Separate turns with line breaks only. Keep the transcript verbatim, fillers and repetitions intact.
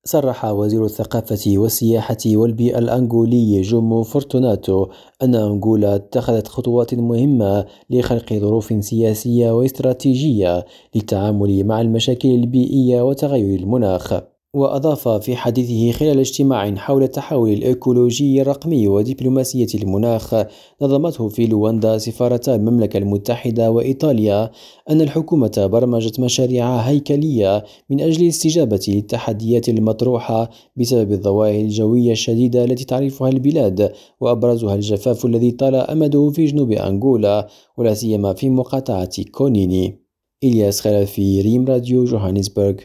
صرح وزير الثقافة والسياحة والبيئة الأنغولي جومو فورتوناتو أن أنغولا اتخذت خطوات مهمة لخلق ظروف سياسية واستراتيجية للتعامل مع المشاكل البيئية وتغير المناخ. وأضاف في حديثه خلال اجتماع حول التحول الإيكولوجي الرقمي ودبلوماسية المناخ نظمته في لواندا سفارتا المملكة المتحدة وإيطاليا أن الحكومة برمجت مشاريع هيكلية من أجل الاستجابة للتحديات المطروحة بسبب الظواهر الجوية الشديدة التي تعرفها البلاد، وأبرزها الجفاف الذي طال أمده في جنوب أنغولا ولا سيما في مقاطعة كونيني. إلياس خلفي، ريم راديو، جوهانسبرغ.